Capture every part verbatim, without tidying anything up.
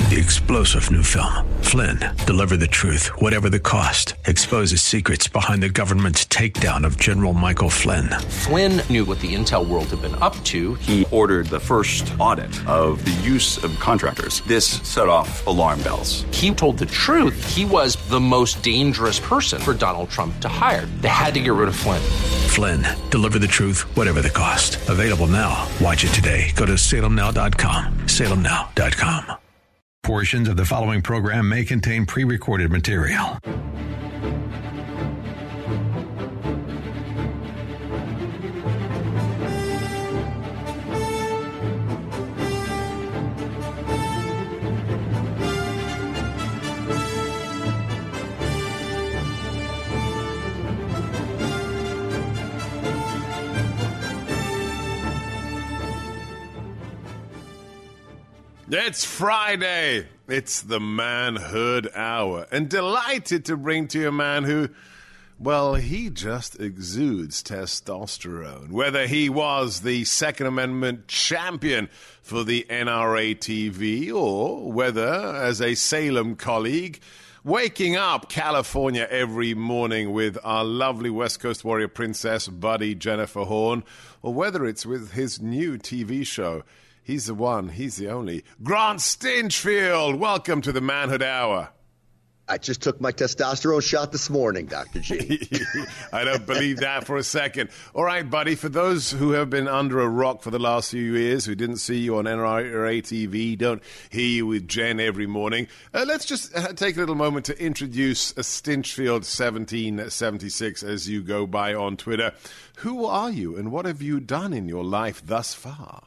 The explosive new film, Flynn, deliver the truth, whatever the cost, exposes secrets behind the government's takedown of General Michael Flynn. Flynn knew what the intel world had been up to. He ordered the first audit of the use of contractors. This set off alarm bells. He told the truth. He was the most dangerous person for Donald Trump to hire. They had to get rid of Flynn. Flynn, deliver the truth, whatever the cost. Available now. Watch it today. Go to salem now dot com. salem now dot com. Portions of the following program may contain pre-recorded material. It's Friday. It's the Manhood Hour. And delighted to bring to you a man who, well, he just exudes testosterone. Whether he was the Second Amendment champion for the N R A T V or whether, as a Salem colleague, waking up California every morning with our lovely West Coast warrior princess buddy Jennifer Horn, or whether it's with his new T V show. He's the one, he's the only. Grant Stinchfield, welcome to the Manhood Hour. I just took my testosterone shot this morning, Doctor G. I don't believe that for a second. All right, buddy, for those who have been under a rock for the last few years, who didn't see you on N R A T V, don't hear you with Jen every morning, uh, let's just uh, take a little moment to introduce uh, Stinchfield seventeen seventy-six as you go by on Twitter. Who are you and what have you done in your life thus far?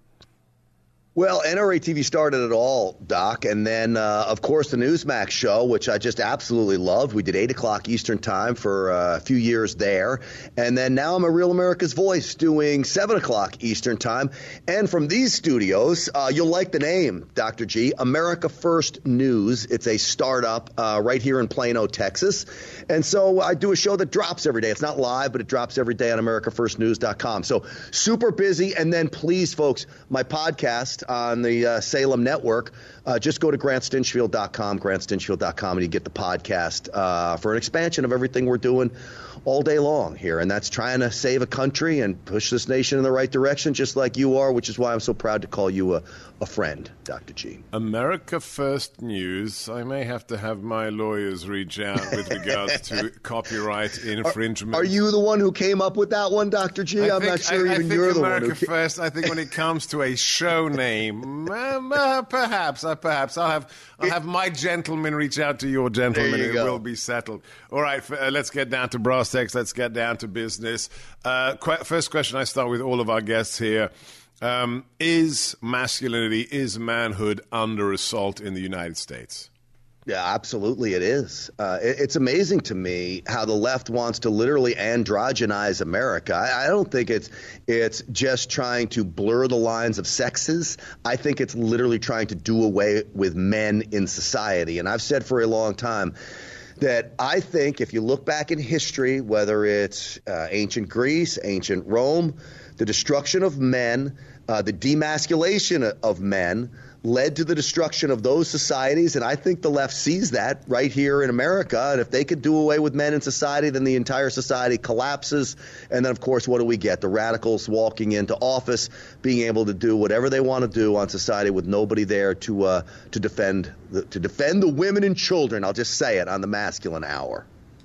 Well, N R A T V started it all, Doc, and then, uh, of course, the Newsmax show, which I just absolutely loved. We did eight o'clock Eastern time for uh, a few years there, and then now I'm a Real America's Voice doing seven o'clock Eastern time. And from these studios, uh, you'll like the name, Doctor G, America First News. It's a startup uh, right here in Plano, Texas. And so I do a show that drops every day. It's not live, but it drops every day on america first news dot com. So super busy. And then please, folks, my podcast on the uh, Salem Network, uh, just go to grant stinchfield dot com, grant stinchfield dot com, and you get the podcast uh, for an expansion of everything we're doing all day long here. And that's trying to save a country and push this nation in the right direction, just like you are, which is why I'm so proud to call you a, a friend, Doctor G. America First News. I may have to have my lawyers reach out with regards to copyright infringement. Are, are you the one who came up with that one, Doctor G? I I'm think, not sure I, even I think you're the America one who First. I think when it comes to a show name, uh, uh, perhaps, uh, perhaps I'll have I'll have my gentleman reach out to your gentleman, and it go. will be settled. All right, f- uh, let's get down to brass tacks. Let's get down to business. Uh, qu- first question I start with all of our guests here. Um, is masculinity, is manhood under assault in the United States? Yeah, absolutely it is. Uh, it, it's amazing to me how the left wants to literally androgynize America. I, I don't think it's it's just trying to blur the lines of sexes. I think it's literally trying to do away with men in society. And I've said for a long time that I think if you look back in history, whether it's uh, ancient Greece, ancient Rome, the destruction of men, uh, the demasculation of men led to the destruction of those societies. And I think the left sees that right here in America. And if they could do away with men in society, then the entire society collapses. And then, of course, what do we get? The radicals walking into office, being able to do whatever they want to do on society with nobody there to uh, to defend the, to defend the women and children. I'll just say it on the Masculine Hour.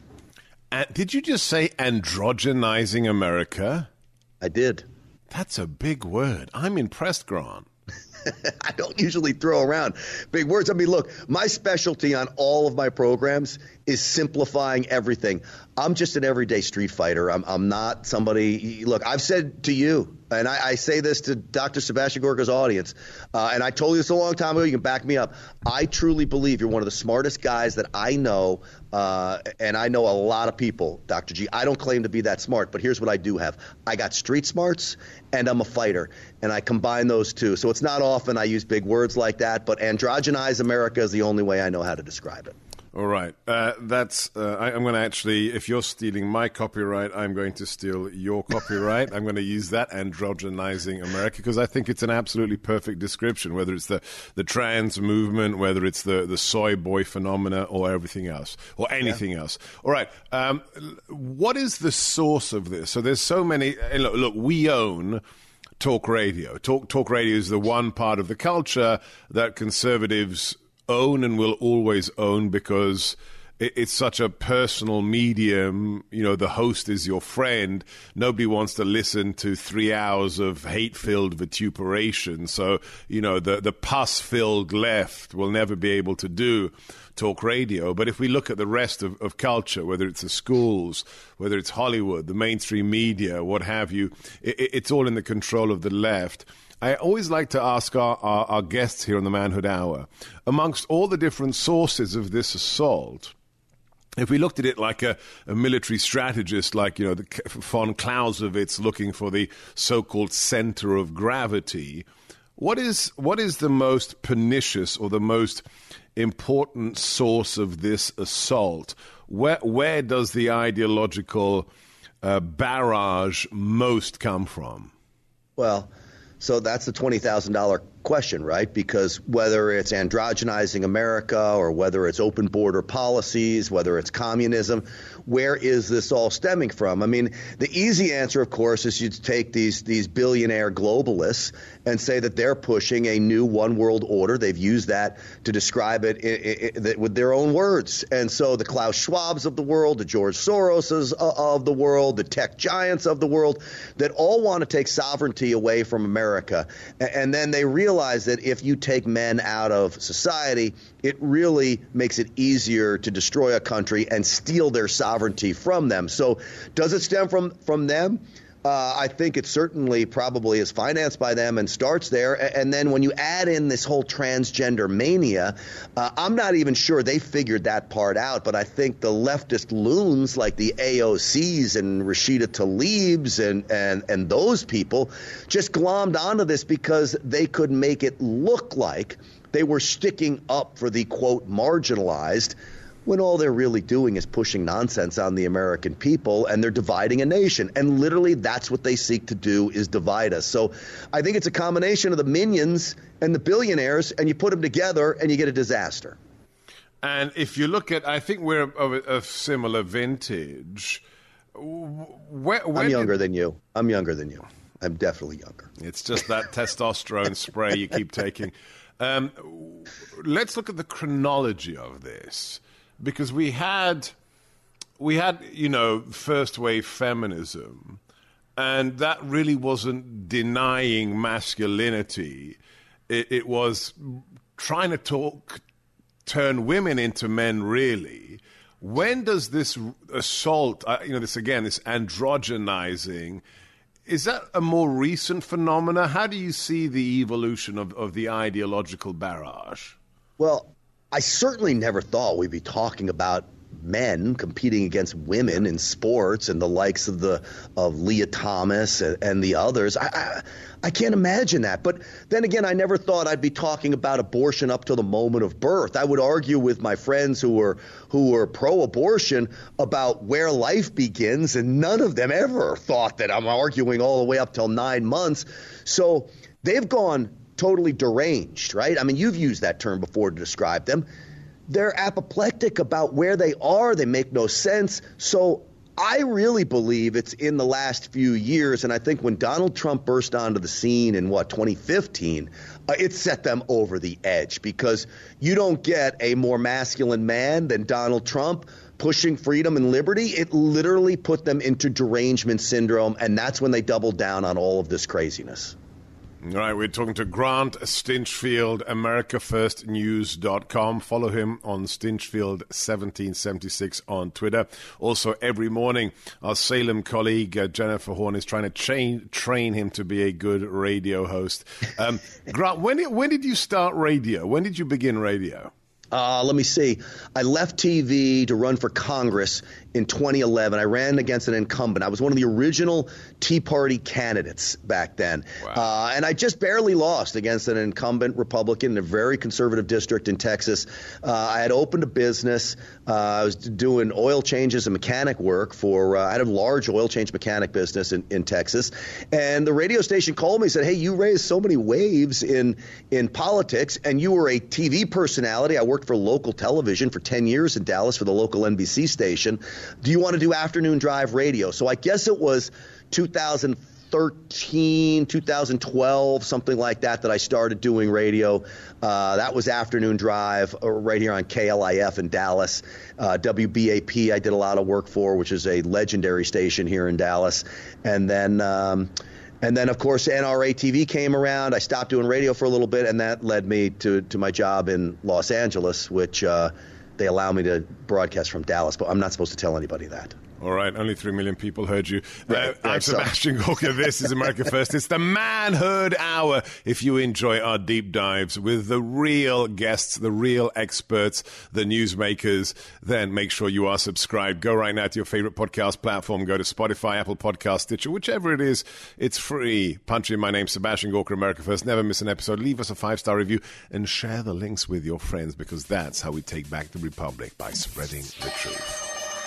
Uh, did you just say androgenizing America? I did. That's a big word. I'm impressed, Grant. I don't usually throw around big words. I mean, look, my specialty on all of my programs is simplifying everything. I'm just an everyday street fighter. I'm, I'm not somebody – look, I've said to you, and I, I say this to Doctor Sebastian Gorka's audience, uh, and I told you this a long time ago. You can back me up. I truly believe you're one of the smartest guys that I know, uh, and I know a lot of people, Doctor G. I don't claim to be that smart, but here's what I do have. I got street smarts, and I'm a fighter, and I combine those two. So it's not often I use big words like that, but androgynize America is the only way I know how to describe it. All right. Uh, that's. Uh, I, I'm going to actually, if you're stealing my copyright, I'm going to steal your copyright. I'm going to use that, androgenizing America, because I think it's an absolutely perfect description, whether it's the, the trans movement, whether it's the, the soy boy phenomena, or everything else, or anything yeah. else. All right. Um, what is the source of this? So there's so many. Look, look we own talk radio. Talk, talk radio is the one part of the culture that conservatives own and will always own, because it, it's such a personal medium. You know, the host is your friend. Nobody wants to listen to three hours of hate-filled vituperation. So, you know, the, the pus-filled left will never be able to do talk radio. But if we look at the rest of, of culture, whether it's the schools, whether it's Hollywood, the mainstream media, what have you, it, it's all in the control of the left. I always like to ask our, our, our guests here on the Manhood Hour, amongst all the different sources of this assault, if we looked at it like a, a military strategist, like, you know, the von Clausewitz looking for the so-called center of gravity, what is what is the most pernicious or the most important source of this assault? Where where does the ideological uh, barrage most come from? Well, so that's the twenty thousand dollars question, right? Because whether it's androgenizing America or whether it's open border policies, whether it's communism, where is this all stemming from? I mean, the easy answer, of course, is you take these these billionaire globalists and say that they're pushing a new one world order. They've used that to describe it I- I- I- with their own words. And so the Klaus Schwabs of the world, the George Soroses of the world, the tech giants of the world, that all want to take sovereignty away from America. And then they realize that if you take men out of society, it really makes it easier to destroy a country and steal their sovereignty from them. So does it stem from, from them? Uh, I think it certainly probably is financed by them and starts there. And then when you add in this whole transgender mania, uh, I'm not even sure they figured that part out. But I think the leftist loons like the A O Cs and Rashida Tlaib's and, and, and those people just glommed onto this because they could make it look like they were sticking up for the, quote, marginalized, when all they're really doing is pushing nonsense on the American people, and they're dividing a nation. And literally that's what they seek to do, is divide us. So I think it's a combination of the minions and the billionaires, and you put them together and you get a disaster. And if you look at, I think we're of a, of similar vintage. Where, where I'm younger did... than you. I'm younger than you. I'm definitely younger. It's just that testosterone spray you keep taking. Um, let's look at the chronology of this. Because we had, we had, you know, first wave feminism, and that really wasn't denying masculinity. It, it was trying to talk, turn women into men, really. When does this assault, uh, you know, this again, this androgenizing, is that a more recent phenomena? How do you see the evolution of, of the ideological barrage? Well, I certainly never thought we'd be talking about men competing against women in sports and the likes of the of Leah Thomas and, and the others. I, I I can't imagine that. But then again, I never thought I'd be talking about abortion up till the moment of birth. I would argue with my friends who were who were pro-abortion about where life begins, and none of them ever thought that I'm arguing all the way up till nine months. So they've gone totally deranged, right? I mean, you've used that term before to describe them. They're apoplectic about where they are. They make no sense. So I really believe it's in the last few years, and I think when Donald Trump burst onto the scene in, what, twenty fifteen, uh, it set them over the edge, because you don't get a more masculine man than Donald Trump pushing freedom and liberty. It literally put them into derangement syndrome, and that's when they doubled down on all of this craziness. All right, we're talking to Grant Stinchfield, America First News dot com. Follow him on Stinchfield seventeen seventy-six on Twitter. Also, every morning, our Salem colleague, uh, Jennifer Horn, is trying to train, train him to be a good radio host. Um, Grant, when did, when did you start radio? When did you begin radio? Uh, let me see. I left T V to run for Congress in twenty eleven. I ran against an incumbent. I was one of the original Tea Party candidates back then. Wow. Uh, and I just barely lost against an incumbent Republican in a very conservative district in Texas. Uh, I had opened a business. Uh, I was doing oil changes and mechanic work for, uh, I had a large oil change mechanic business in, in Texas. And the radio station called me and said, hey, you raised so many waves in, in politics, and you were a T V personality. I worked for local television for ten years in Dallas for the local N B C station. Do you want to do afternoon drive radio? So I guess it was two thousand thirteen, two thousand twelve, something like that, that I started doing radio. Uh, that was afternoon drive uh, right here on K L I F in Dallas. Uh, W B A P I did a lot of work for, which is a legendary station here in Dallas. And then um, And then, of course, N R A T V came around. I stopped doing radio for a little bit, and that led me to, to my job in Los Angeles, which uh, they allow me to broadcast from Dallas. But I'm not supposed to tell anybody that. All right, only three million people heard you. Right, uh, I'm Sebastian so. Gorka. This is America First. It's the Manhood Hour. If you enjoy our deep dives with the real guests, the real experts, the newsmakers, then make sure you are subscribed. Go right now to your favorite podcast platform. Go to Spotify, Apple Podcast, Stitcher, whichever it is. It's free. Punch in my name, Sebastian Gorka, America First. Never miss an episode. Leave us a five-star review and share the links with your friends, because that's how we take back the Republic, by spreading the truth.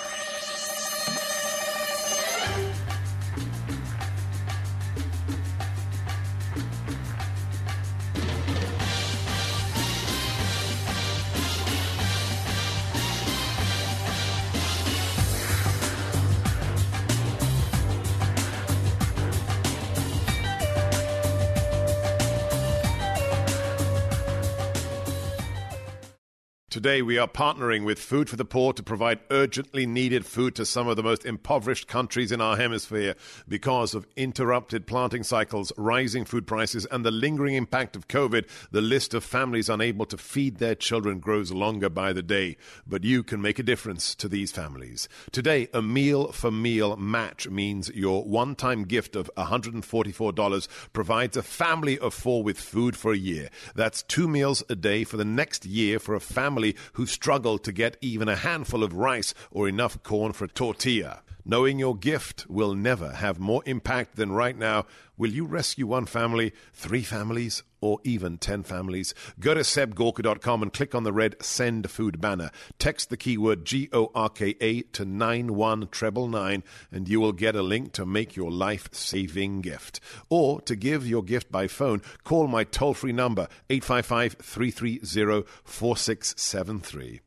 Today, we are partnering with Food for the Poor to provide urgently needed food to some of the most impoverished countries in our hemisphere. Because of interrupted planting cycles, rising food prices, and the lingering impact of COVID, the list of families unable to feed their children grows longer by the day. But you can make a difference to these families. Today, a meal for meal match means your one-time gift of one hundred forty-four dollars provides a family of four with food for a year. That's two meals a day for the next year for a family who struggled to get even a handful of rice or enough corn for a tortilla. Knowing your gift will never have more impact than right now. Will you rescue one family, three families, or even ten families? Go to seb gorka dot com and click on the red Send Food banner. Text the keyword G O R K A to nine one nine nine, and you will get a link to make your life-saving gift. Or to give your gift by phone, call my toll-free number, eight five five, three three zero, four six seven three.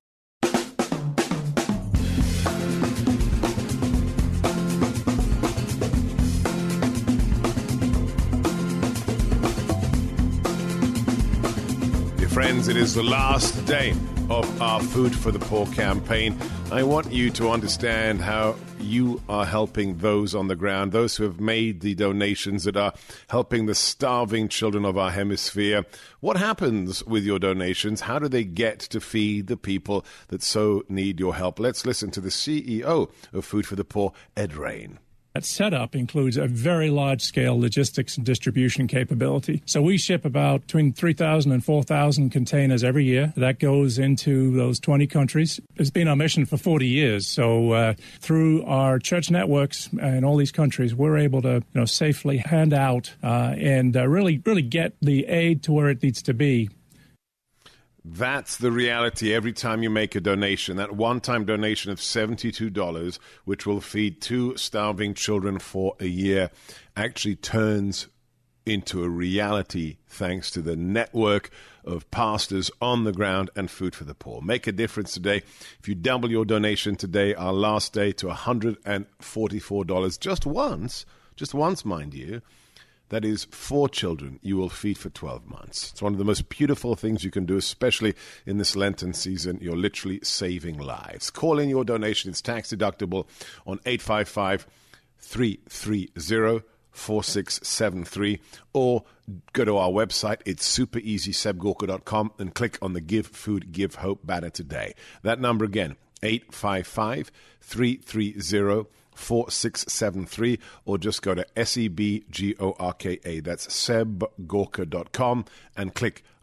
Friends, it is the last day of our Food for the Poor campaign. I want you to understand how you are helping those on the ground, those who have made the donations that are helping the starving children of our hemisphere. What happens with your donations? How do they get to feed the people that so need your help? Let's listen to the C E O of Food for the Poor, Ed Rain. That setup includes a very large-scale logistics and distribution capability. So we ship about between three thousand and four thousand containers every year. That goes into those twenty countries. It's been our mission for forty years. So uh, through our church networks in all these countries, we're able to, you know, safely hand out uh, and uh, really, really get the aid to where it needs to be. That's the reality every time you make a donation. That one-time donation of seventy-two dollars, which will feed two starving children for a year, actually turns into a reality thanks to the network of pastors on the ground and Food for the Poor. Make a difference today. If you double your donation today, our last day, to one hundred forty-four dollars, just once, just once, mind you, that is four children you will feed for twelve months. It's one of the most beautiful things you can do, especially in this Lenten season. You're literally saving lives. Call in your donation. It's tax deductible on eight five five, three three zero, four six seven three, or go to our website. It's super easy, seb gorka dot com, and click on the Give Food, Give Hope banner today. That number again, eight five five, three three zero, four six seven three, or just go to S E B G O R K A. That's seb gorka dot com and click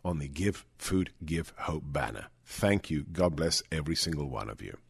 on the Give Food, Give Hope banner. Thank you. God bless every single one of you.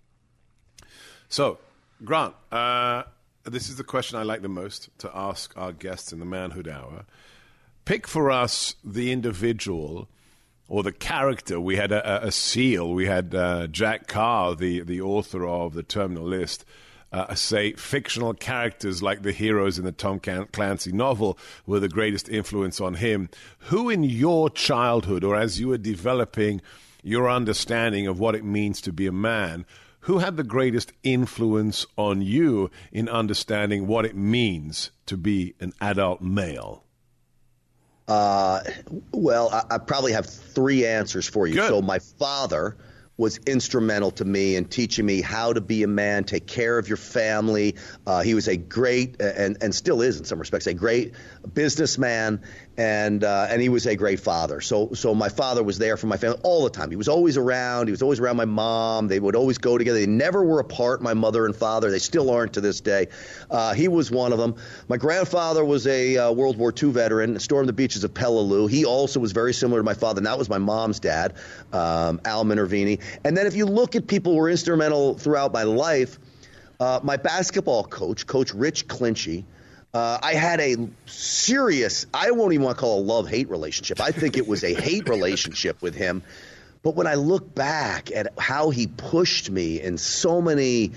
So, Grant, uh, this is the question I like the most to ask our guests in the Manhood Hour. Pick for us the individual or the character. We had a, a SEAL. We had uh, Jack Carr, the, the author of The Terminal List, uh, say fictional characters like the heroes in the Tom Clancy novel were the greatest influence on him. Who in your childhood, or as you were developing your understanding of what it means to be a man, who had the greatest influence on you in understanding what it means to be an adult male? Uh, well, I, I probably have three answers for you. Good. So my father was instrumental to me in teaching me how to be a man, take care of your family. Uh, he was a great, and, and still is in some respects, a great businessman, and uh, and he was a great father. So so my father was there for my family all the time. He was always around. He was always around my mom. They would always go together. They never were apart, my mother and father. They still aren't to this day. Uh, he was one of them. My grandfather was a uh, World War Two veteran, stormed the beaches of Peleliu. He also was very similar to my father, and that was my mom's dad, um, Al Minervini. And then if you look at people who were instrumental throughout my life, uh, my basketball coach, Coach Rich Clinchy, uh, I had a serious, I won't even want to call it a love-hate relationship. I think it was a hate relationship with him. But when I look back at how he pushed me in so many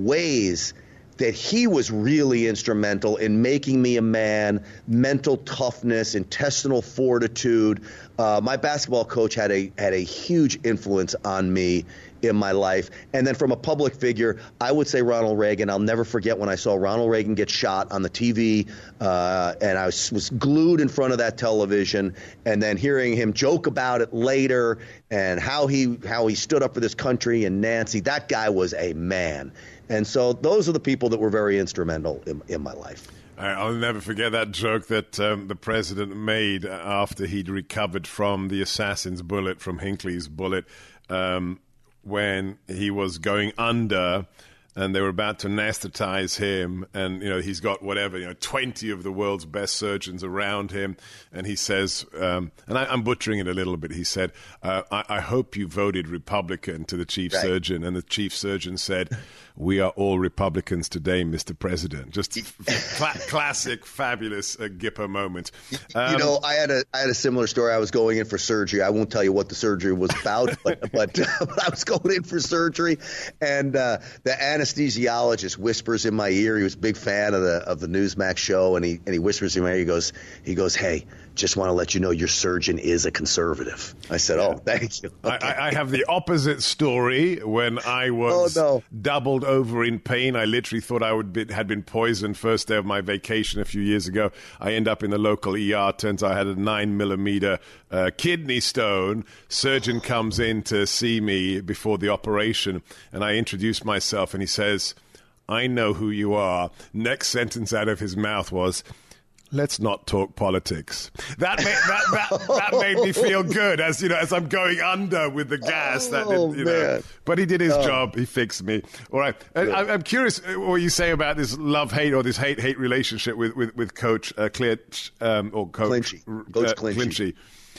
ways, that he was really instrumental in making me a man, mental toughness, intestinal fortitude. Uh, my basketball coach had a had a huge influence on me in my life. And then from a public figure, I would say Ronald Reagan. I'll never forget when I saw Ronald Reagan get shot on the T V, uh, and I was, was glued in front of that television, and then hearing him joke about it later and how he how he stood up for this country and Nancy. That guy was a man. And so those are the people that were very instrumental in, in my life. I'll never forget that joke that um, the president made after he'd recovered from the assassin's bullet, from Hinckley's bullet, um, when he was going under and they were about to anesthetize him, and you know he's got whatever, you know, twenty of the world's best surgeons around him, and he says, um, and I, I'm butchering it a little bit. He said, uh, I, "I hope you voted Republican," to the chief right. surgeon, and the chief surgeon said, "We are all Republicans today, Mister President." Just cl- classic, fabulous uh, Gipper moment. Um, you know, I had a I had a similar story. I was going in for surgery. I won't tell you what the surgery was about, but but, but I was going in for surgery, and uh, the anesthesiologist whispers in my ear. He was a big fan of the of the Newsmax show, and he and he whispers in my ear. He goes, he goes, "Hey, just want to let you know your surgeon is a conservative." I said, "Oh, thank you." Okay. I, I have the opposite story. When I was oh, no. doubled over in pain, I literally thought I would be, had been poisoned first day of my vacation a few years ago. I end up in the local E R. Turns out I had a nine millimeter uh, kidney stone. Surgeon comes in to see me before the operation, and I introduce myself, and he says, "I know who you are." Next sentence out of his mouth was, "Let's not talk politics." That made, that, that, that made me feel good as you know as I'm going under with the gas. That oh, you know, man. But he did his oh. job. He fixed me. All right. And I, I'm curious what you say about this love hate or this hate hate relationship with with, with Coach uh, Clinch um, or Coach Clinchy. Coach uh, Clinchy. Clinchy.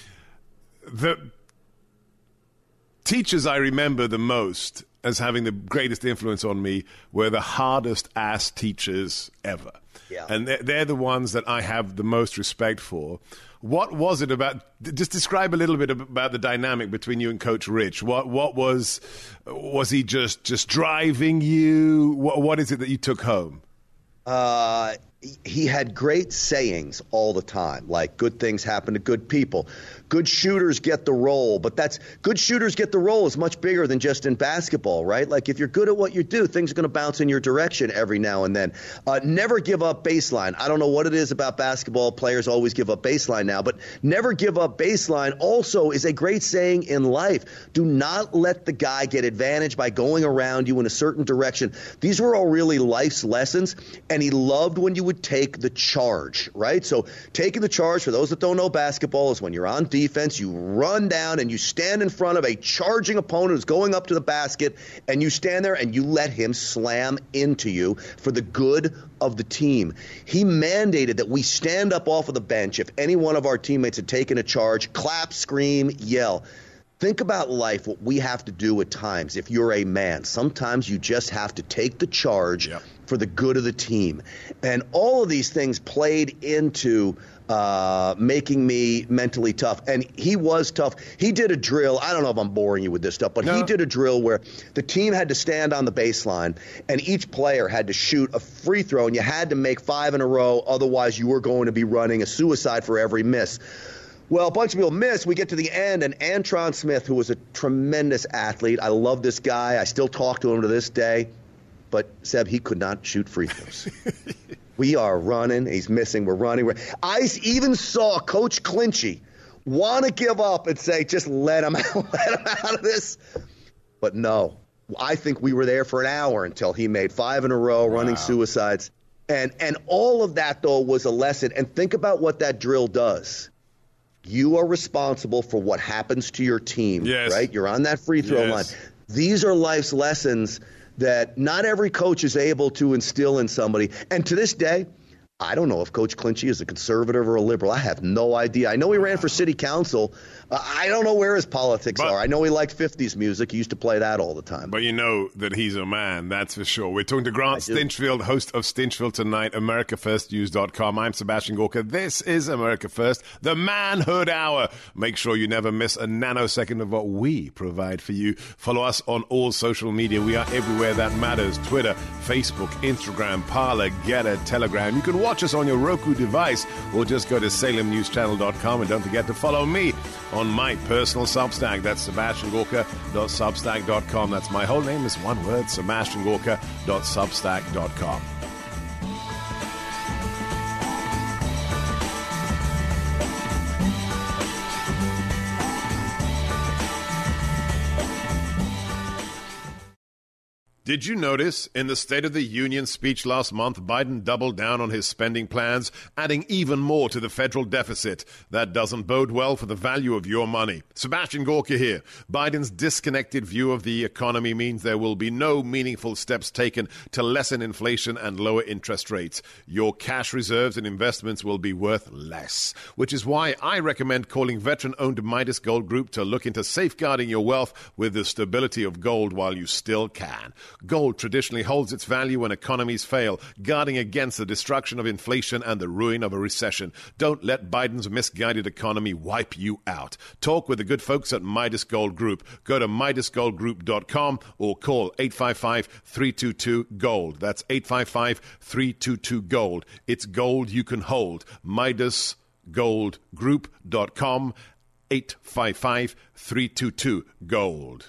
The teachers I remember the most as having the greatest influence on me were the hardest ass teachers ever. Yeah. And they're, they're the ones that I have the most respect for. What was it about? Just describe a little bit about the dynamic between you and Coach Rich. What what was was he just just driving you? What what is it that you took home? Uh, he had great sayings all the time, like good things happen to good people. Good shooters get the role, but that's good shooters get the role is much bigger than just in basketball, right? Like if you're good at what you do, things are going to bounce in your direction every now and then. Uh, never give up baseline. I don't know what it is about basketball. Players always give up baseline now, but never give up baseline also is a great saying in life. Do not let the guy get advantage by going around you in a certain direction. These were all really life's lessons, and he loved when you would would take the charge, right? So taking the charge, for those that don't know basketball, is when you're on defense, you run down and you stand in front of a charging opponent who's going up to the basket, and you stand there and you let him slam into you for the good of the team. He mandated that we stand up off of the bench if any one of our teammates had taken a charge, clap, scream, yell. Think about life, what we have to do at times. If you're a man, sometimes you just have to take the charge yep. for the good of the team. And all of these things played into uh, making me mentally tough. And he was tough. He did a drill. I don't know if I'm boring you with this stuff, but no. he did a drill where the team had to stand on the baseline and each player had to shoot a free throw, and you had to make five in a row. Otherwise, you were going to be running a suicide for every miss. Well, a bunch of people miss. We get to the end, and Antron Smith, who was a tremendous athlete, I love this guy. I still talk to him to this day. But, Seb, he could not shoot free throws. We are running. He's missing. We're running. We're... I even saw Coach Clinchy want to give up and say, just let him out, let him out of this. But no. I think we were there for an hour until he made five in a row, wow. running suicides. And, and all of that, though, was a lesson. And think about what that drill does. You are responsible for what happens to your team, yes. right? You're on that free throw yes. line. These are life's lessons that not every coach is able to instill in somebody. And to this day, I don't know if Coach Clinchy is a conservative or a liberal. I have no idea. I know he ran for city council. Uh, I don't know where his politics but, are. I know he liked fifties music. He used to play that all the time. But you know that he's a man, that's for sure. We're talking to Grant Stinchfield, host of Stinchfield Tonight, America First News dot com. I'm Sebastian Gorka. This is America First, the Manhood Hour. Make sure you never miss a nanosecond of what we provide for you. Follow us on all social media. We are everywhere that matters. Twitter, Facebook, Instagram, Parler, Getter, Telegram. You can watch us on your Roku device or just go to Salem News Channel dot com, and don't forget to follow me on my personal Substack. That's Sebastian Gorka dot substack dot com. That's my whole name is one word, Sebastian Gorka dot substack dot com. Did you notice in the State of the Union speech last month, Biden doubled down on his spending plans, adding even more to the federal deficit? That doesn't bode well for the value of your money. Sebastian Gorka here. Biden's disconnected view of the economy means there will be no meaningful steps taken to lessen inflation and lower interest rates. Your cash reserves and investments will be worth less, which is why I recommend calling veteran-owned Midas Gold Group to look into safeguarding your wealth with the stability of gold while you still can. Gold traditionally holds its value when economies fail, guarding against the destruction of inflation and the ruin of a recession. Don't let Biden's misguided economy wipe you out. Talk with the good folks at Midas Gold Group. Go to Midas Gold Group dot com or call eight five five, three two two, GOLD. That's eight five five, three two two, GOLD. It's gold you can hold. Midas Gold Group dot com, eight five five, three two two, GOLD.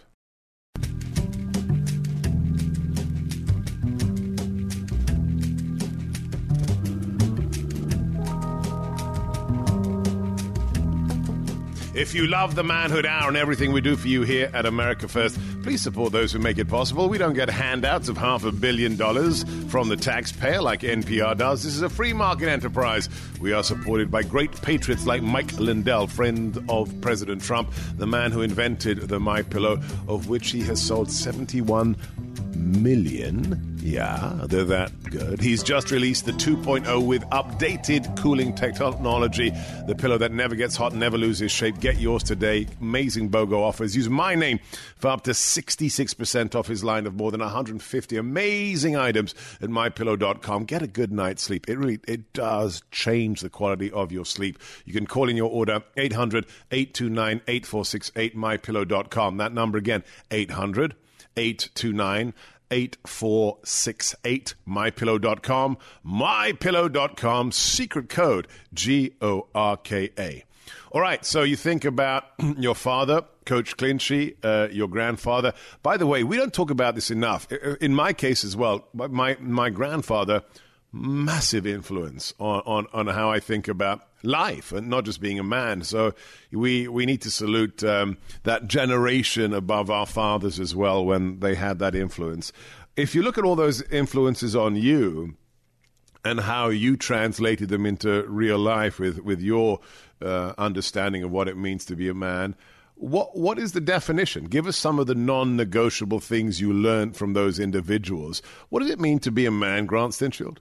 If you love the Manhood Hour and everything we do for you here at America First, please support those who make it possible. We don't get handouts of half a billion dollars from the taxpayer like N P R does. This is a free market enterprise. We are supported by great patriots like Mike Lindell, friend of President Trump, the man who invented the MyPillow, of which he has sold seventy-one million. Yeah, they're that good. He's just released the two point oh with updated cooling technology, the pillow that never gets hot, never loses shape. Get yours today. Amazing BOGO offers. Use my name for up to sixty-six percent off his line of more than one hundred fifty amazing items at my pillow dot com. Get a good night's sleep. It really, it does change the quality of your sleep. You can call in your order, eight hundred, eight two nine, eight four six eight, my pillow dot com. That number again, eight hundred, eight two nine, eight four six eight, my pillow dot com, my pillow dot com, secret code G O R K A. All right, so you think about your father, Coach Clinchy, uh, your grandfather. By the way, we don't talk about this enough. In my case as well, my my grandfather, massive influence on, on, on how I think about life and not just being a man. So we we need to salute um, that generation above our fathers as well when they had that influence. If you look at all those influences on you, and how you translated them into real life with, with your uh, understanding of what it means to be a man. What What is the definition? Give us some of the non-negotiable things you learned from those individuals. What does it mean to be a man, Grant Stinchfield?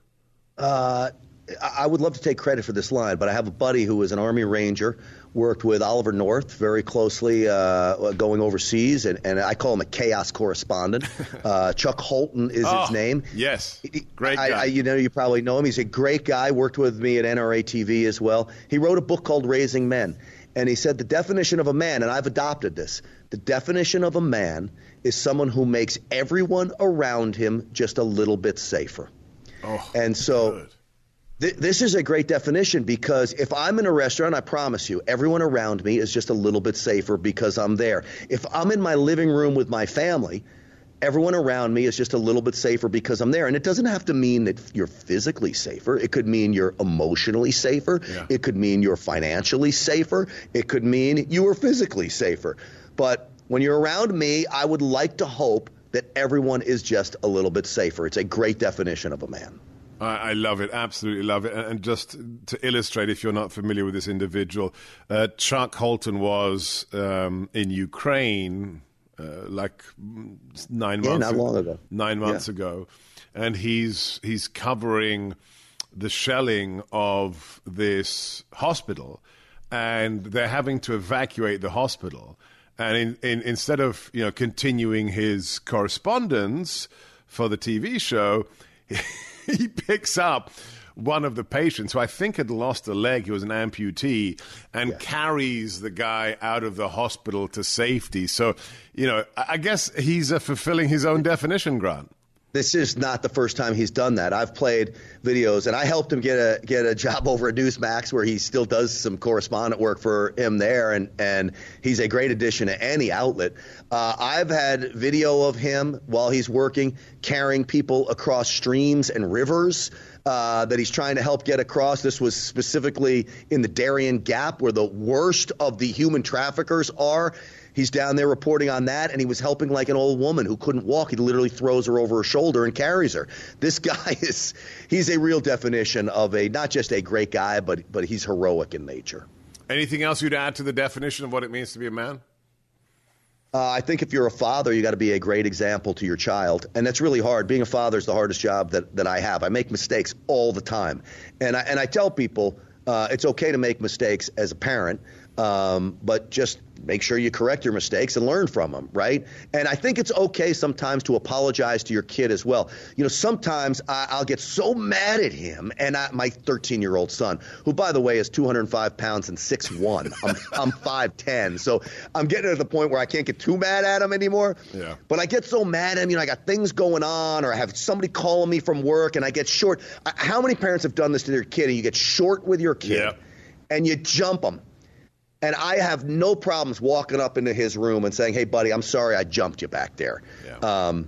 Uh, I would love to take credit for this line, but I have a buddy who was an Army Ranger, worked with Oliver North very closely uh, going overseas, and, and I call him a chaos correspondent. Uh, Chuck Holton is oh, his name. Yes, great guy. I, I, you know, you probably know him. He's a great guy, worked with me at N R A T V as well. He wrote a book called Raising Men, and he said the definition of a man, and I've adopted this, the definition of a man is someone who makes everyone around him just a little bit safer. Oh, and so good. th- this is a great definition, because if I'm in a restaurant, I promise you, everyone around me is just a little bit safer because I'm there. If I'm in my living room with my family, everyone around me is just a little bit safer because I'm there. And it doesn't have to mean that you're physically safer. It could mean you're emotionally safer. Yeah. It could mean you're financially safer. It could mean you are physically safer. But when you're around me, I would like to hope that everyone is just a little bit safer. It's a great definition of a man. I, I love it, absolutely love it. And, and just to illustrate, if you're not familiar with this individual, uh, Chuck Holton was um, in Ukraine uh, like nine yeah, months not long ago. Nine months yeah. ago, and he's he's covering the shelling of this hospital, and they're having to evacuate the hospital. And in, in, instead of you know continuing his correspondence for the T V show, he, he picks up one of the patients who I think had lost a leg. He was an amputee, and yeah. carries the guy out of the hospital to safety. So, you know, I, I guess he's uh, fulfilling his own definition, Grant. This is not the first time he's done that. I've played videos, and I helped him get a get a job over at Newsmax, where he still does some correspondent work for him there, and, and he's a great addition to any outlet. Uh, I've had video of him while he's working, carrying people across streams and rivers uh, that he's trying to help get across. This was specifically in the Darien Gap, where the worst of the human traffickers are. He's down there reporting on that, and he was helping like an old woman who couldn't walk. He literally throws her over her shoulder and carries her. This guy is – he's a real definition of a – not just a great guy, but but he's heroic in nature. Anything else you'd add to the definition of what it means to be a man? Uh, I think if you're a father, you got to be a great example to your child, and that's really hard. Being a father is the hardest job that, that I have. I make mistakes all the time, and I, and I tell people uh, it's okay to make mistakes as a parent, um, but just – make sure you correct your mistakes and learn from them, right? And I think it's okay sometimes to apologize to your kid as well. You know, sometimes I, I'll get so mad at him, and I, my thirteen-year-old son, who, by the way, is two hundred five pounds and six one. I'm, I'm five ten, so I'm getting to the point where I can't get too mad at him anymore. Yeah. But I get so mad at him, you know, I got things going on, or I have somebody calling me from work, and I get short. How many parents have done this to their kid, and you get short with your kid, yeah. and you jump them? And I have no problems walking up into his room and saying, hey, buddy, I'm sorry I jumped you back there. Yeah. Um,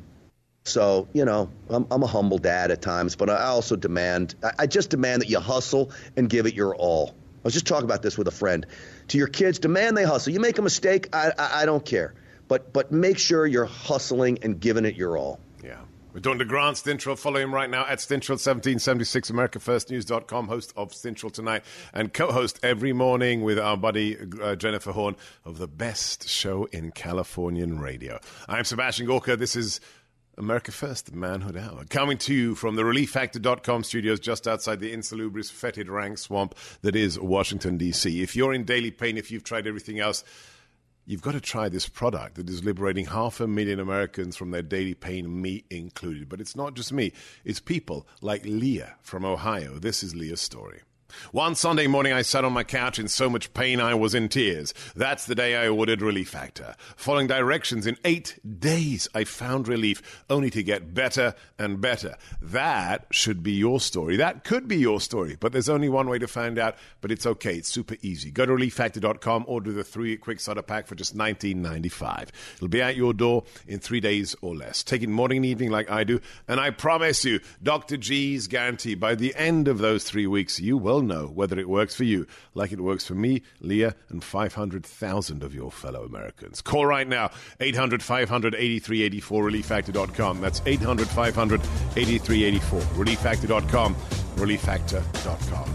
so, you know, I'm, I'm a humble dad at times, but I also demand – I just demand that you hustle and give it your all. I was just talking about this with a friend. To your kids, demand they hustle. You make a mistake, I, I, I don't care. But, but make sure you're hustling and giving it your all. Yeah. We're talking to Grant Stinchfield. Follow him right now at Stinchfield seventeen seventy-six, America First News dot com, host of Stinchfield Tonight, and co-host every morning with our buddy uh, Jennifer Horn of the best show in Californian radio. I'm Sebastian Gorka. This is America First, the Manhood Hour, coming to you from the relief factor dot com studios just outside the insalubris, fetid rank swamp that is Washington, D C. If you're in daily pain, if you've tried everything else, you've got to try this product that is liberating half a million Americans from their daily pain, me included. But it's not just me. It's people like Leah from Ohio. This is Leah's story. One Sunday morning, I sat on my couch in so much pain I was in tears. That's the day I ordered Relief Factor. Following directions, in eight days, I found relief, only to get better and better. That should be your story. That could be your story, but there's only one way to find out, but it's okay. It's super easy. Go to relief factor dot com, order the three quick starter pack for just nineteen ninety-five. It'll be at your door in three days or less. Take it morning and evening like I do, and I promise you, Doctor G's guarantee, by the end of those three weeks, you will know whether it works for you like it works for me, Leah, and five hundred thousand of your fellow Americans. Call right now, eight hundred, five hundred, eighty-three eighty-four, relief factor dot com. That's eight hundred, five hundred, eighty-three eighty-four, relief factor dot com. relief factor dot com.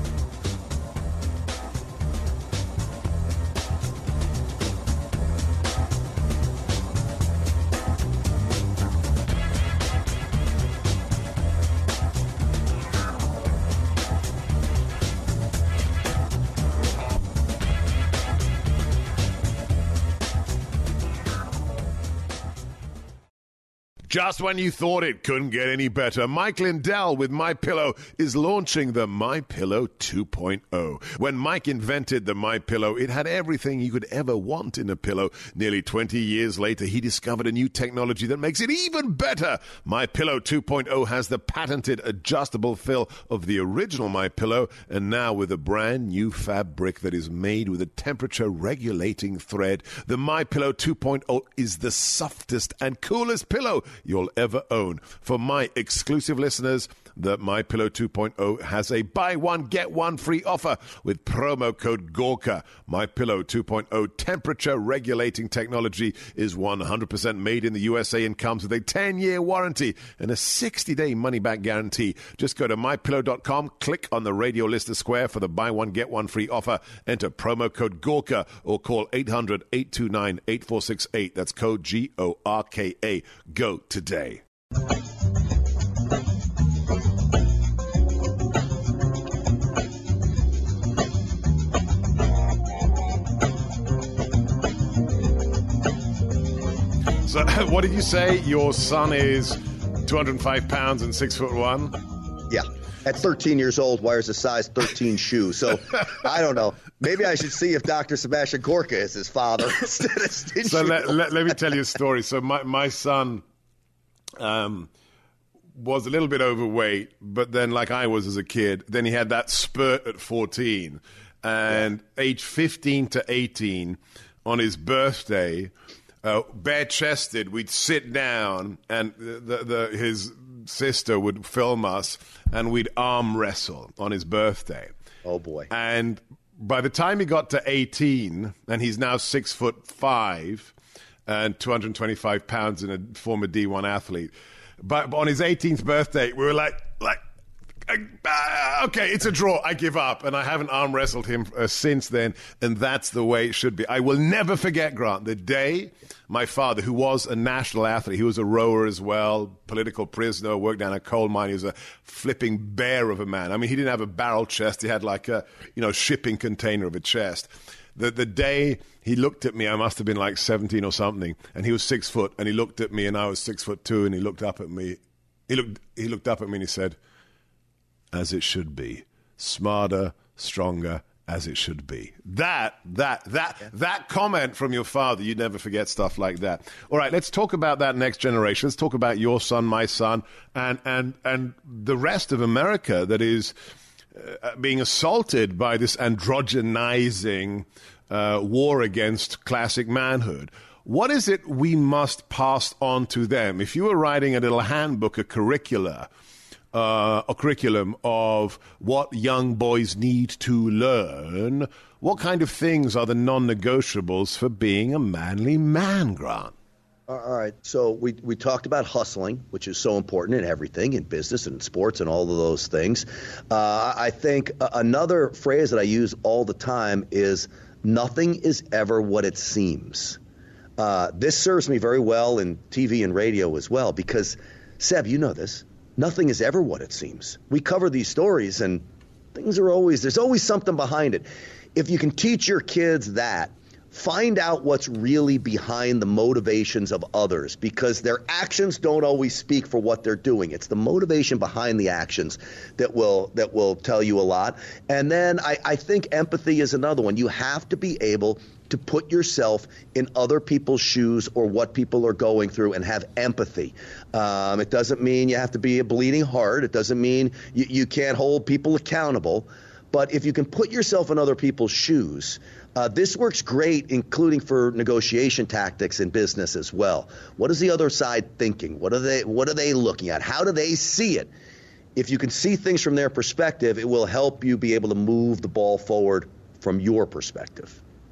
Just when you thought it couldn't get any better, Mike Lindell with MyPillow is launching the MyPillow two point oh. When Mike invented the MyPillow, it had everything you could ever want in a pillow. Nearly twenty years later, he discovered a new technology that makes it even better. MyPillow two point oh has the patented adjustable fill of the original MyPillow, and now with a brand new fabric that is made with a temperature-regulating thread, the MyPillow two point oh is the softest and coolest pillow you'll ever own. For my exclusive listeners, the MyPillow two point oh has a buy one, get one free offer with promo code Gorka. MyPillow two point oh temperature regulating technology is one hundred percent made in the U S A and comes with a ten-year warranty and a sixty-day money-back guarantee. Just go to my pillow dot com, click on the radio listener square for the buy one, get one free offer, enter promo code Gorka, or call eight hundred, eight two nine, eight four six eight. That's code G O R K A. Go today. So, what did you say? Your son is two hundred five pounds and six foot one? Yeah. At thirteen years old, wears a size thirteen shoe. So, I don't know. Maybe I should see if Doctor Sebastian Gorka is his father instead of Stinch. So, let, let, let me tell you a story. So, my, my son um, was a little bit overweight, but then, like I was as a kid, then he had that spurt at fourteen. And yeah. age fifteen to eighteen, on his birthday, uh, bare-chested, we'd sit down, and the, the, his sister would film us, and we'd arm wrestle on his birthday. Oh, boy. And by the time he got to eighteen, and he's now six foot five and two hundred twenty-five pounds and a former D one athlete, but on his eighteenth birthday, we were like, like, uh, okay, it's a draw. I give up. And I haven't arm wrestled him uh, since then, and that's the way it should be. I will never forget, Grant, the day my father, who was a national athlete, he was a rower as well, political prisoner, worked down a coal mine. He was a flipping bear of a man. I mean, he didn't have a barrel chest. He had like a, you know, shipping container of a chest. The the day he looked at me, I must have been like seventeen or something, and he was six foot, and he looked at me, and I was six foot two, and he looked up at me. He looked he looked up at me, and he said, "As it should be, smarter, stronger, as it should be." That, that, that, yeah. that comment from your father, you'd never forget stuff like that. All right, let's talk about that next generation. Let's talk about your son, my son, and and and the rest of America that is uh, being assaulted by this androgenizing uh, war against classic manhood. What is it we must pass on to them? If you were writing a little handbook, a curricula, Uh, a curriculum of what young boys need to learn, what kind of things are the non-negotiables for being a manly man, Grant? All right. So we, we talked about hustling, which is so important in everything, in business and in sports and all of those things. Uh, I think another phrase that I use all the time is nothing is ever what it seems. Uh, this serves me very well in T V and radio as well because, Seb, you know this. Nothing is ever what it seems. We cover these stories, and things are always, there's always something behind it. If you can teach your kids that, find out what's really behind the motivations of others, because their actions don't always speak for what they're doing. It's the motivation behind the actions that will that will tell you a lot. And then I, I think empathy is another one. You have to be able to put yourself in other people's shoes or what people are going through and have empathy. Um, it doesn't mean you have to be a bleeding heart. It doesn't mean you, you can't hold people accountable. But if you can put yourself in other people's shoes, uh, this works great, including for negotiation tactics in business as well. What is the other side thinking? What are they, what are they looking at? How do they see it? If you can see things from their perspective, it will help you be able to move the ball forward from your perspective.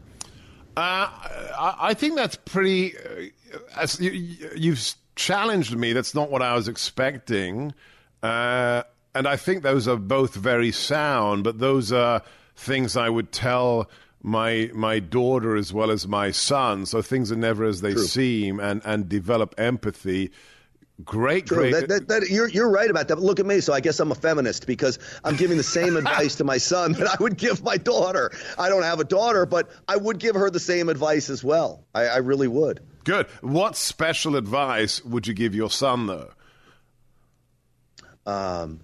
Uh, I think that's pretty. Uh, as you, you've challenged me. That's not what I was expecting. Uh, and I think those are both very sound, but those are things I would tell my my daughter as well as my son. So things are never as they True. seem, and, and develop empathy. Great, True. great. That, that, that, you're, you're right about that. But look at me. So I guess I'm a feminist because I'm giving the same advice to my son that I would give my daughter. I don't have a daughter, but I would give her the same advice as well. I, I really would. Good. What special advice would you give your son, though? Um.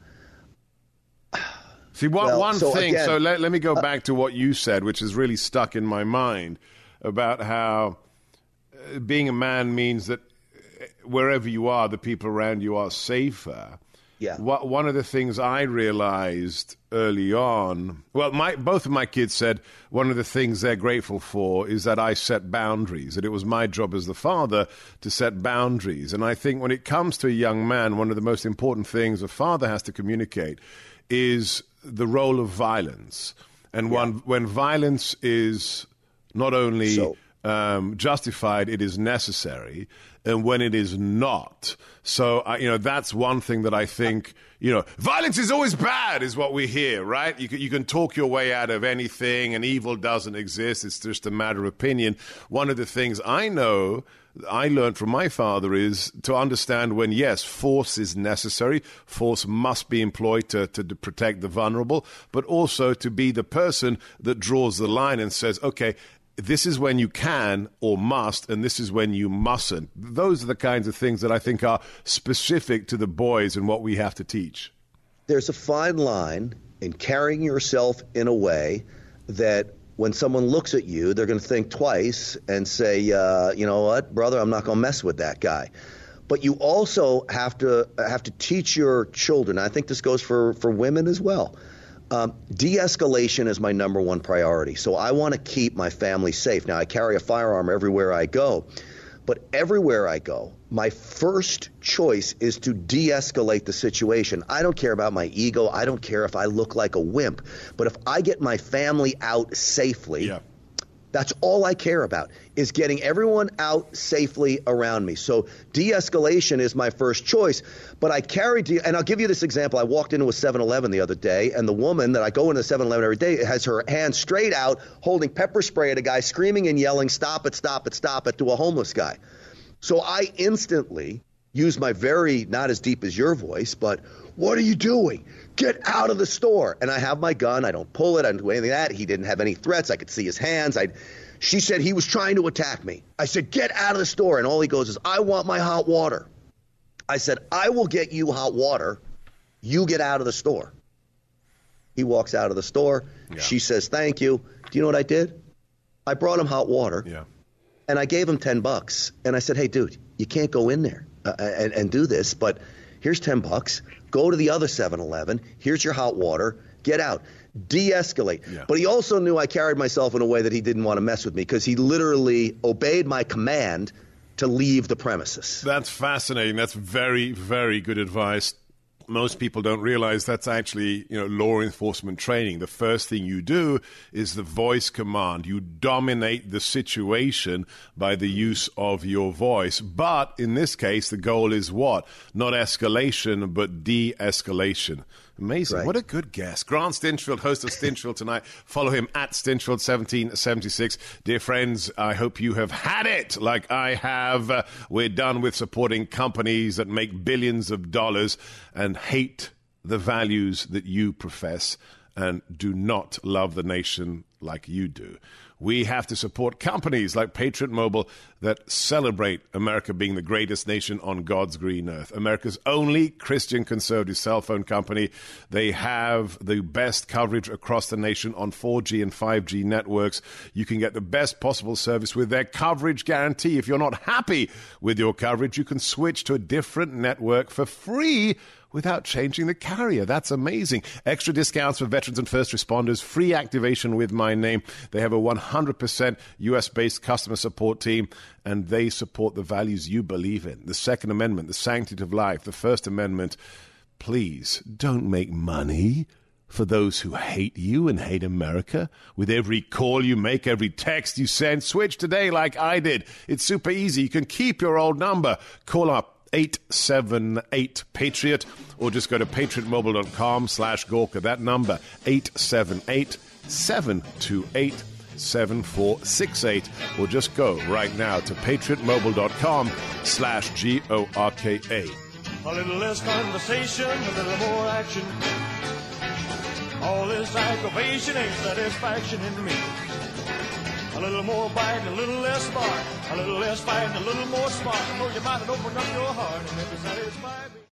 See, one, well, one so thing, again, so let, let me go back to what you said, which is really stuck in my mind, about how uh, being a man means that wherever you are, the people around you are safer. Yeah. What, one of the things I realized early on, well, my, both of my kids said one of the things they're grateful for is that I set boundaries, that it was my job as the father to set boundaries. And I think when it comes to a young man, one of the most important things a father has to communicate is the role of violence. And Yeah. when, when violence is not only So- um, justified, it is necessary, and when it is not. So, uh, you know, that's one thing that I think, you know, violence is always bad is what we hear, right? You can, you can talk your way out of anything, and evil doesn't exist. It's just a matter of opinion. One of the things I know I learned from my father is to understand when, yes, force is necessary, force must be employed to, to, to protect the vulnerable, but also to be the person that draws the line and says, okay, this is when you can or must, and this is when you mustn't. Those are the kinds of things that I think are specific to the boys and what we have to teach. There's a fine line in carrying yourself in a way that when someone looks at you, they're going to think twice and say, uh, you know what, brother, I'm not going to mess with that guy. But you also have to have to teach your children. I think this goes for, for women as well. Um, de-escalation is my number one priority. So I want to keep my family safe. Now, I carry a firearm everywhere I go. But everywhere I go, my first choice is to de-escalate the situation. I don't care about my ego. I don't care if I look like a wimp. But if I get my family out safely, Yeah. that's all I care about, is getting everyone out safely around me. So de-escalation is my first choice. But I carry de- – and I'll give you this example. I walked into a seven eleven the other day, and the woman that I go into seven eleven every day has her hand straight out holding pepper spray at a guy, screaming and yelling, stop it, stop it, stop it, to a homeless guy. So I instantly use my very – not as deep as your voice, but what are you doing? Get out of the store. And I have my gun. I don't pull it. I don't do anything like that. He didn't have any threats. I could see his hands. I, she said he was trying to attack me. I said, get out of the store. And all he goes is, I want my hot water. I said, I will get you hot water. You get out of the store. He walks out of the store. Yeah. She says, thank you. Do you know what I did? I brought him hot water. Yeah. And I gave him ten bucks. And I said, hey, dude, you can't go in there uh, and, and do this, but here's ten bucks. Go to the other seven eleven. Here's your hot water. Get out. De-escalate. Yeah. But he also knew I carried myself in a way that he didn't want to mess with me because he literally obeyed my command to leave the premises. That's fascinating. That's very, very good advice. Most people don't realize that's actually, you know, law enforcement training. The first thing you do is the voice command. You dominate the situation by the use of your voice. But in this case, the goal is what? Not escalation, but de-escalation. Amazing. Right. What a good guest. Grant Stinchfield, host of Stinchfield Tonight. Follow him at Stinchfield seventeen seventy-six. Dear friends, I hope you have had it like I have. Uh, we're done with supporting companies that make billions of dollars and hate the values that you profess and do not love the nation like you do. We have to support companies like Patriot Mobile that celebrate America being the greatest nation on God's green earth. America's only Christian conservative cell phone company. They have the best coverage across the nation on four G and five G networks. You can get the best possible service with their coverage guarantee. If you're not happy with your coverage, you can switch to a different network for free without changing the carrier. That's amazing. Extra discounts for veterans and first responders, free activation with my name. They have a one hundred percent U S-based customer support team, and they support the values you believe in. The Second Amendment, the sanctity of life, the First Amendment. Please don't make money for those who hate you and hate America. With every call you make, every text you send, switch today like I did. It's super easy. You can keep your old number. Call up eight seven eight Patriot, or just go to patriotmobile.com slash Gorka. That number, eight seven eight, seven two eight, seven four six eight, or just go right now to patriotmobile.com slash G O R K A. A little less conversation, a little more action. All this aggravation ain't satisfaction in me. A little more bite, a little less smart. A little less fight, a little more smart. I know you might have opened up your heart and never satisfied me.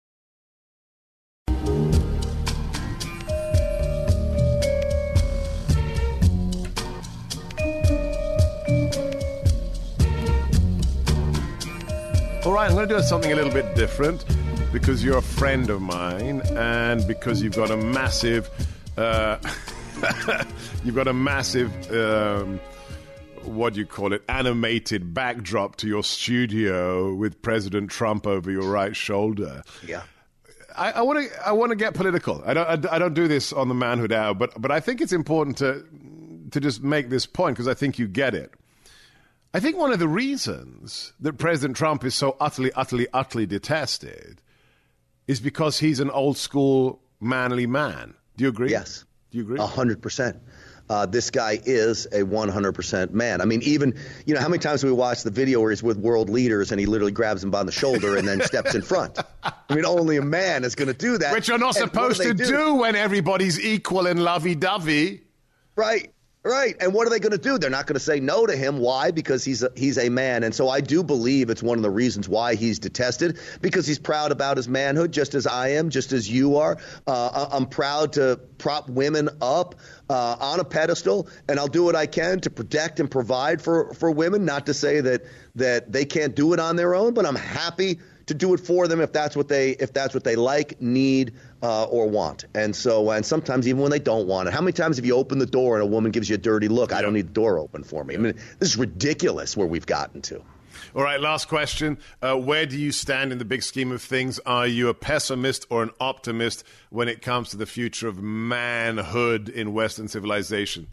All right, I'm going to do something a little bit different because you're a friend of mine and because you've got a massive, uh, you've got a massive, um, what do you call it, animated backdrop to your studio with President Trump over your right shoulder. Yeah. I, I want to. I want to get political. I don't. I, I don't do this on the Manhood Hour, but but I think it's important to to just make this point because I think you get it. I think one of the reasons that President Trump is so utterly, utterly, utterly detested is because he's an old school manly man. Do you agree? Yes. Do you agree? A hundred percent. Uh, this guy is a one hundred percent man. I mean, even, you know, how many times we watch the video where he's with world leaders and he literally grabs them by the shoulder and then steps in front? I mean, only a man is going to do that. Which you're not and supposed do to do? do when everybody's equal and lovey-dovey. Right. Right. And what are they going to do? They're not going to say no to him. Why? Because he's a, he's a man. And so I do believe it's one of the reasons why he's detested, because he's proud about his manhood, just as I am, just as you are. Uh, I'm proud to prop women up uh, on a pedestal, and I'll do what I can to protect and provide for, for women, not to say that that they can't do it on their own, but I'm happy to do it for them if that's what they if that's what they like, need, uh, or want. And so, and sometimes even when they don't want it. How many times have you opened the door and a woman gives you a dirty look? I don't need the door open for me. I mean, this is ridiculous where we've gotten to. All right, last question. Uh, where do you stand in the big scheme of things? Are you a pessimist or an optimist when it comes to the future of manhood in Western civilization?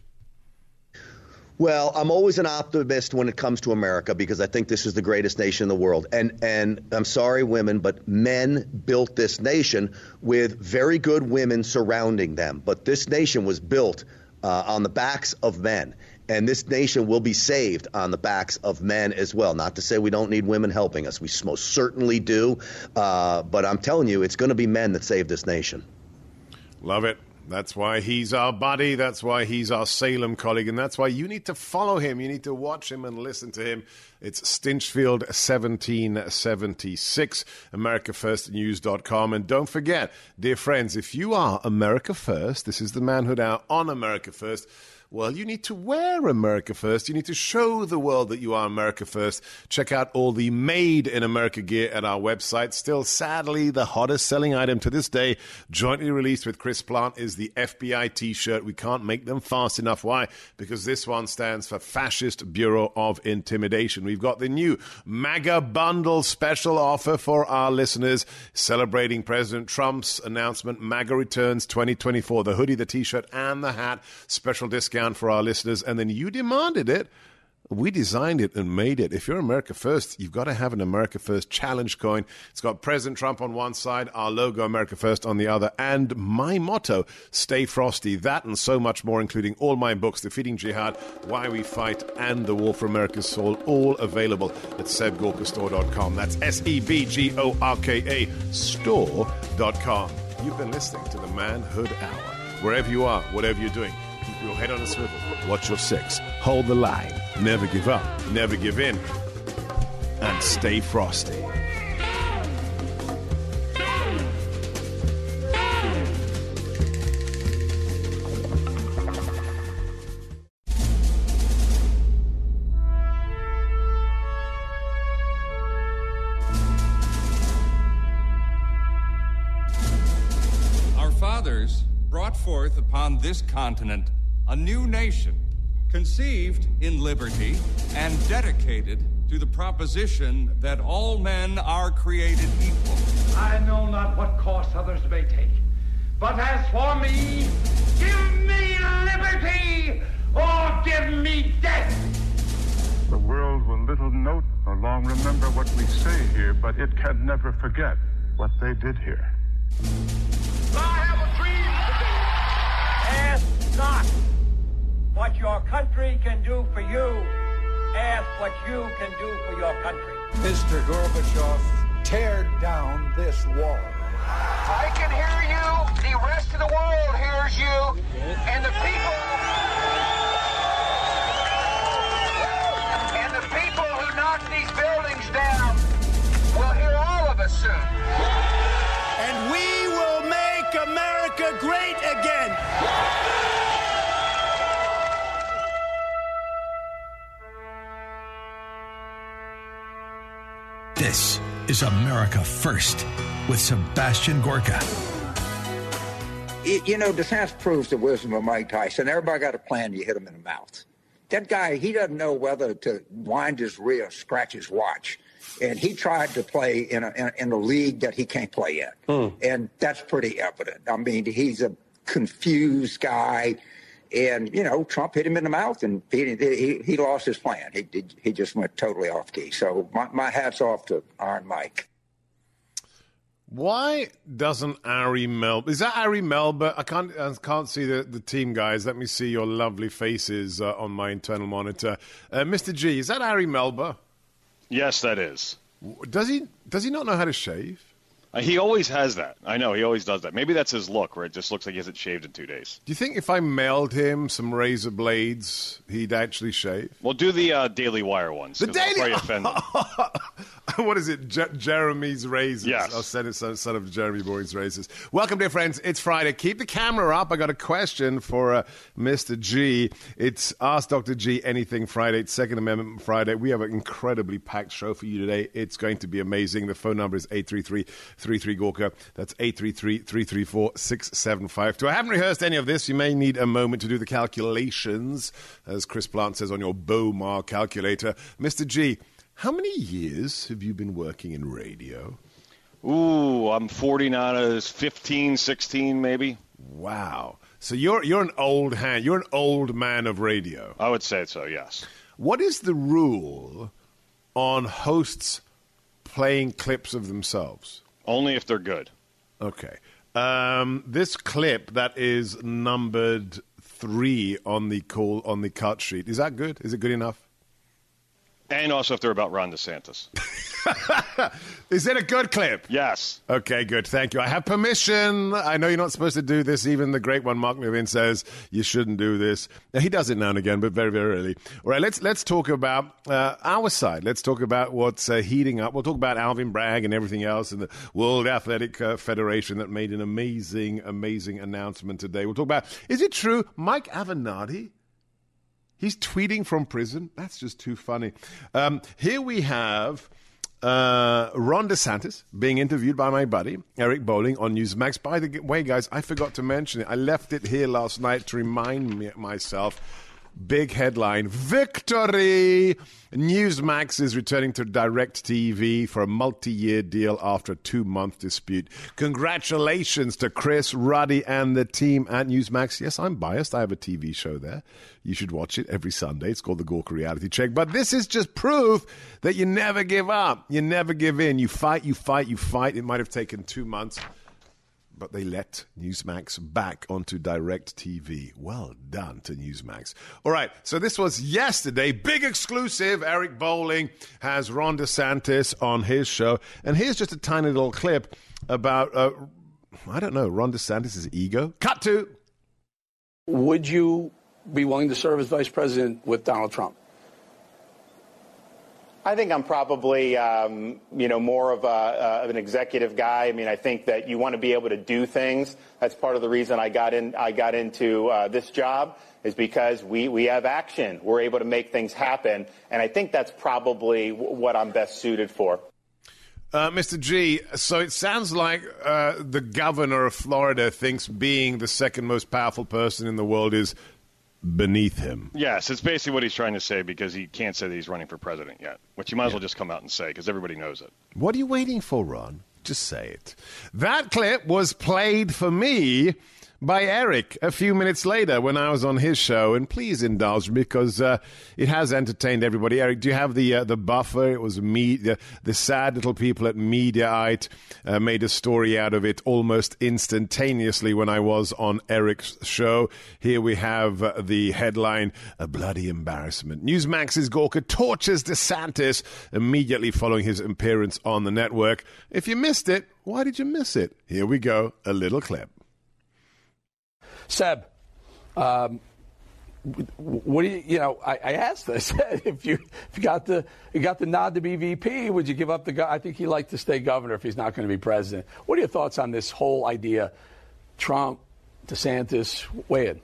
Well, I'm always an optimist when it comes to America because I think this is the greatest nation in the world. And and I'm sorry, women, but men built this nation with very good women surrounding them. But this nation was built uh, on the backs of men. And this nation will be saved on the backs of men as well. Not to say we don't need women helping us. We most certainly do. Uh, but I'm telling you, it's going to be men that save this nation. Love it. That's why he's our buddy. That's why he's our Salem colleague. And that's why you need to follow him. You need to watch him and listen to him. It's Stinchfield seventeen seventy-six, America First News dot com. And don't forget, dear friends, if you are America First, this is the Manhood Hour on America First. Well, you need to wear America First. You need to show the world that you are America First. Check out all the Made in America gear at our website. Still, sadly, the hottest selling item to this day, jointly released with Chris Plant, is the F B I T-shirt. We can't make them fast enough. Why? Because this one stands for Fascist Bureau of Intimidation. We've got the new MAGA Bundle special offer for our listeners, celebrating President Trump's announcement, MAGA Returns twenty twenty-four. The hoodie, the T-shirt, and the hat. Special discount for our listeners, and then you demanded it. We designed it and made it. If you're America First, you've got to have an America First challenge coin. It's got President Trump on one side, our logo America First on the other, and my motto, Stay Frosty. That and so much more, including all my books, Defeating Jihad, Why We Fight, and The War for America's Soul, all available at seb gorka store dot com. That's S E B G O R K A store dot com. You've been listening to the Manhood Hour. Wherever you are, whatever you're doing, keep your head on a swivel, watch your six, hold the line, never give up, never give in, and stay frosty. Our fathers brought forth upon this continent a new nation, conceived in liberty and dedicated to the proposition that all men are created equal. I know not what course others may take, but as for me, give me liberty or give me death. The world will little note nor long remember what we say here, but it can never forget what they did here. I have a dream today. Ask not what your country can do for you. Ask what you can do for your country. Mister Gorbachev, tear down this wall. I can hear you. The rest of the world hears you. And the people... And the people who knock these buildings down will hear all of us soon. And we will make America great again. This is America First with Sebastian Gorka. You know, DeSantis proves the wisdom of Mike Tyson. Everybody got a plan, you hit him in the mouth. That guy, he doesn't know whether to wind his wrist, scratch his watch. And he tried to play in a, in, in a league that he can't play in. Mm. And that's pretty evident. I mean, he's a confused guy. And, you know, Trump hit him in the mouth, and he he, he lost his plan. He, he he just went totally off key. So my, my hat's off to Iron Mike. Why doesn't Ari Melber... Is that Ari Melber? I can't I can't see the, the team, guys. Let me see your lovely faces uh, on my internal monitor. Uh, Mister G, is that Ari Melber? Yes, that is. Does he Does he not know how to shave? Uh, he always has that. I know, he always does that. Maybe that's his look, where it just looks like he hasn't shaved in two days. Do you think if I mailed him some razor blades, he'd actually shave? Well, do the uh, Daily Wire ones. The Daily Wire? offend them. What is it? Je- Jeremy's razors. Yes. I'll send it son, son of Jeremy Boyd's razors. Welcome, dear friends. It's Friday. Keep the camera up. I got a question for uh, Mister G. It's Ask Doctor G Anything Friday. It's Second Amendment Friday. We have an incredibly packed show for you today. It's going to be amazing. The phone number is eight three three, three three, Gorka. That's eight three three, three three four, six seven five two. I haven't rehearsed any of this. You may need a moment to do the calculations, as Chris Plant says on your Bowmar calculator. Mister G, how many years have you been working in radio? Ooh, I'm forty now, fifteen, sixteen maybe. Wow. So you're you're an old hand. You're an old man of radio. I would say so, yes. What is the rule on hosts playing clips of themselves? Only if they're good. Okay. Um, this clip that is numbered three on the call on the cut sheet, is that good? Is it good enough? And also if they're about Ron DeSantis. Is it a good clip? Yes. Okay, good. Thank you. I have permission. I know you're not supposed to do this. Even the great one, Mark Levin, says you shouldn't do this. Now, he does it now and again, but very, very rarely. All right, let's let's talk about uh, our side. Let's talk about what's uh, heating up. We'll talk about Alvin Bragg and everything else and the World Athletic uh, Federation that made an amazing, amazing announcement today. We'll talk about, is it true, Mike Avenatti? He's tweeting from prison. That's just too funny. Um, here we have uh, Ron DeSantis being interviewed by my buddy, Eric Bolling, on Newsmax. By the way, guys, I forgot to mention it. I left it here last night to remind me, myself. Big headline, victory! Newsmax is returning to DirecTV for a multi-year deal after a two-month dispute. Congratulations to Chris, Ruddy, and the team at Newsmax. Yes, I'm biased. I have a T V show there. You should watch it every Sunday. It's called The Gorka Reality Check. But this is just proof that you never give up. You never give in. You fight, you fight, you fight. It might have taken two months. But they let Newsmax back onto DirecTV. Well done to Newsmax. All right, so this was yesterday. Big exclusive. Eric Bolling has Ron DeSantis on his show. And here's just a tiny little clip about, uh, I don't know, Ron DeSantis' ego. Cut to. Would you be willing to serve as vice president with Donald Trump? I think I'm probably, um, you know, more of, a, uh, of an executive guy. I mean, I think that you want to be able to do things. That's part of the reason I got in. I got into uh, this job is because we we have action. We're able to make things happen, and I think that's probably w- what I'm best suited for. Uh, Mister G, so it sounds like uh, the governor of Florida thinks being the second most powerful person in the world is beneath him. Yes, it's basically what he's trying to say because he can't say that he's running for president yet, which you might as well just come out and say because everybody knows it. What are you waiting for, Ron? Just say it. That clip was played for me by Eric a few minutes later when I was on his show. And please indulge me because uh, it has entertained everybody. Eric, do you have the uh, the buffer? It was me, the, the sad little people at Mediaite uh, made a story out of it almost instantaneously when I was on Eric's show. Here we have uh, the headline, "A Bloody Embarrassment. Newsmax's Gawker tortures DeSantis," immediately following his appearance on the network. If you missed it, why did you miss it? Here we go, a little clip. Seb, um, what do you, you know, I, I asked, I said, if you, if you got the, you got the nod to be V P, would you give up the, go- I think he'd like to stay governor if he's not going to be president. What are your thoughts on this whole idea? Trump, DeSantis, weigh in.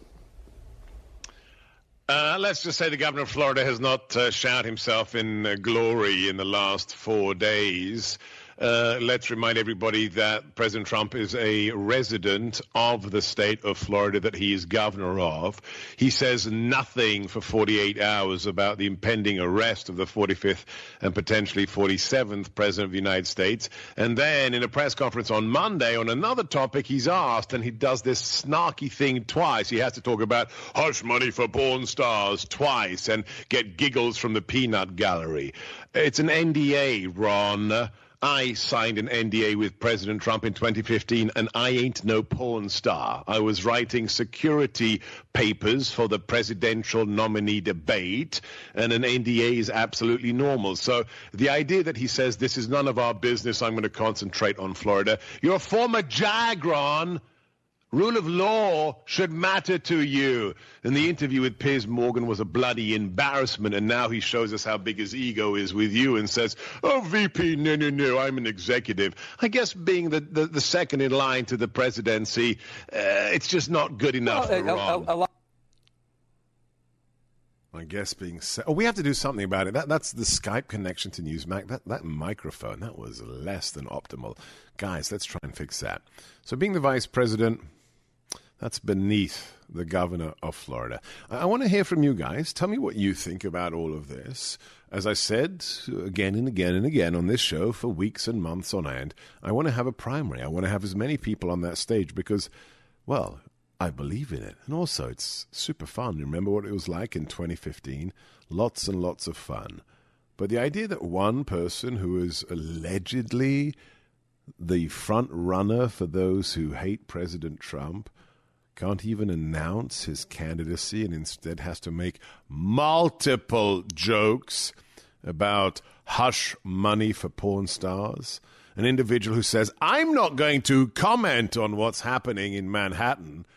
Uh, let's just say the governor of Florida has not uh, showered himself in uh, glory in the last four days. Uh, let's remind everybody that President Trump is a resident of the state of Florida that he is governor of. He says nothing for forty-eight hours about the impending arrest of the forty-fifth and potentially forty-seventh president of the United States. And then in a press conference on Monday on another topic, he's asked, and he does this snarky thing twice. He has to talk about hush money for porn stars twice and get giggles from the peanut gallery. It's an N D A, Ron. I signed an N D A with President Trump in twenty fifteen, and I ain't no porn star. I was writing security papers for the presidential nominee debate, and an N D A is absolutely normal. So the idea that he says this is none of our business, I'm going to concentrate on Florida. You're a former JAG, Ron. Rule of law should matter to you. And the interview with Piers Morgan was a bloody embarrassment, and now he shows us how big his ego is with you and says, oh, V P, no, no, no, I'm an executive. I guess being the, the, the second in line to the presidency, uh, it's just not good enough well, for Ron. A, a, a lot- I guess being se- oh, we have to do something about it. That that's the Skype connection to Newsmax. That that microphone, that was less than optimal. Guys, let's try and fix that. So being the vice president, that's beneath the governor of Florida. I, I want to hear from you guys. Tell me what you think about all of this. As I said again and again and again on this show for weeks and months on end, I want to have a primary. I want to have as many people on that stage because, well, I believe in it. And also, it's super fun. Remember what it was like in twenty fifteen? Lots and lots of fun. But the idea that one person who is allegedly the front runner for those who hate President Trump can't even announce his candidacy and instead has to make multiple jokes about hush money for porn stars. An individual who says, I'm not going to comment on what's happening in Manhattan.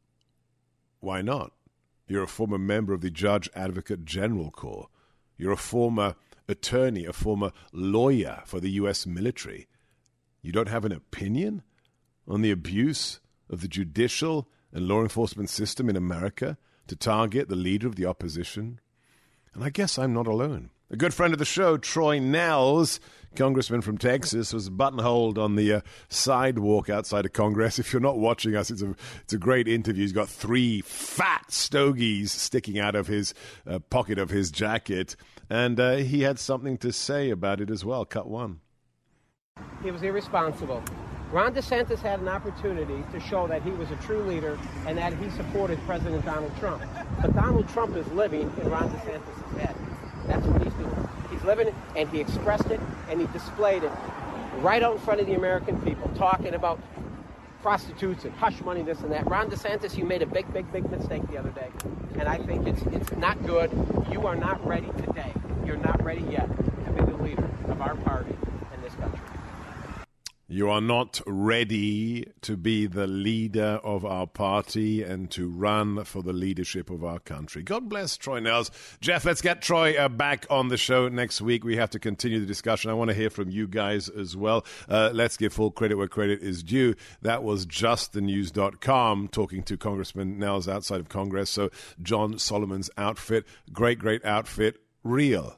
Why not? You're a former member of the Judge Advocate General Corps. You're a former attorney, a former lawyer for the U S military. You don't have an opinion on the abuse of the judicial and law enforcement system in America to target the leader of the opposition? And I guess I'm not alone. A good friend of the show, Troy Nehls, congressman from Texas, was buttonholed on the uh, sidewalk outside of Congress. If you're not watching us, it's a it's a great interview. He's got three fat stogies sticking out of his uh, pocket of his jacket, and uh, he had something to say about it as well. Cut one. He was irresponsible. Ron DeSantis had an opportunity to show that he was a true leader and that he supported President Donald Trump. But Donald Trump is living in Ron DeSantis' head. That's what he's doing. He's living it, and he expressed it, and he displayed it right out in front of the American people, talking about prostitutes and hush money, this and that. Ron DeSantis, you made a big, big, big mistake the other day, and I think it's it's not good. You are not ready today. You're not ready yet to be the leader of our party in this country. You are not ready to be the leader of our party and to run for the leadership of our country. God bless Troy Nehls. Jeff, let's get Troy uh, back on the show next week. We have to continue the discussion. I want to hear from you guys as well. Uh, let's give full credit where credit is due. That was just the news dot com talking to Congressman Nehls outside of Congress. So John Solomon's outfit, great, great outfit. Real,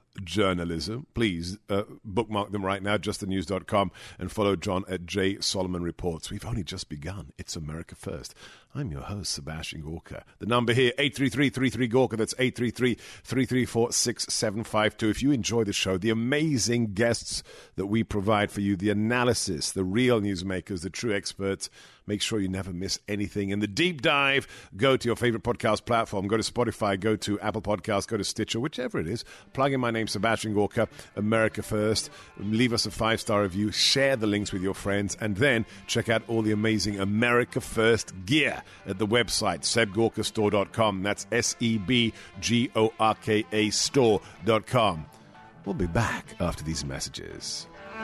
journalism. Please uh, bookmark them right now, just the news dot com, and follow John at J. Solomon Reports. We've only just begun. It's America First. I'm your host, Sebastian Gorka. The number here, eight three three, three three, Gorka. That's eight three three, three three four, six seven five two. If you enjoy the show, the amazing guests that we provide for you, the analysis, the real newsmakers, the true experts, make sure you never miss anything. In the deep dive, go to your favorite podcast platform. Go to Spotify, go to Apple Podcasts, go to Stitcher, whichever it is. Plug in my name, Sebastian Gorka, America First. Leave us a five-star review. Share the links with your friends. And then check out all the amazing America First gear at the website, seb gorka store dot com. That's S E B G O R K A store dot com. We'll be back after these messages.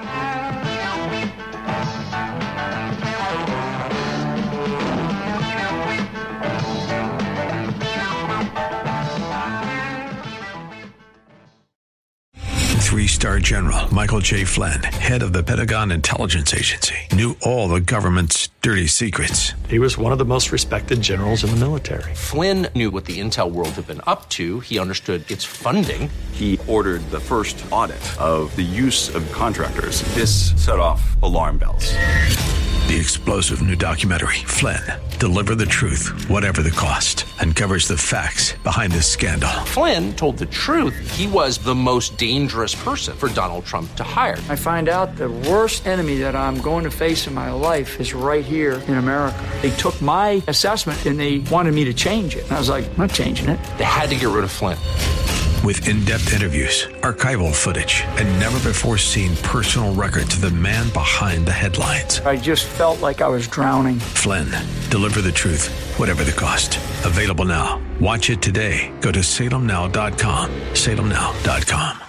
Three-star General Michael J. Flynn, head of the Pentagon Intelligence Agency, knew all the government's dirty secrets. He was one of the most respected generals in the military. Flynn knew what the intel world had been up to. He understood its funding. He ordered the first audit of the use of contractors. This set off alarm bells. The explosive new documentary, Flynn, Deliver the Truth, Whatever the Cost, uncovers the facts behind this scandal. Flynn told the truth. He was the most dangerous person for Donald Trump to hire. I find out the worst enemy that I'm going to face in my life is right here in America. They took my assessment and they wanted me to change it. And I was like, I'm not changing it. They had to get rid of Flynn. With in-depth interviews, archival footage, and never-before-seen personal records of the man behind the headlines. I just felt like I was drowning. Flynn, Deliver the Truth, Whatever the Cost. Available now. Watch it today. Go to salem now dot com. salem now dot com.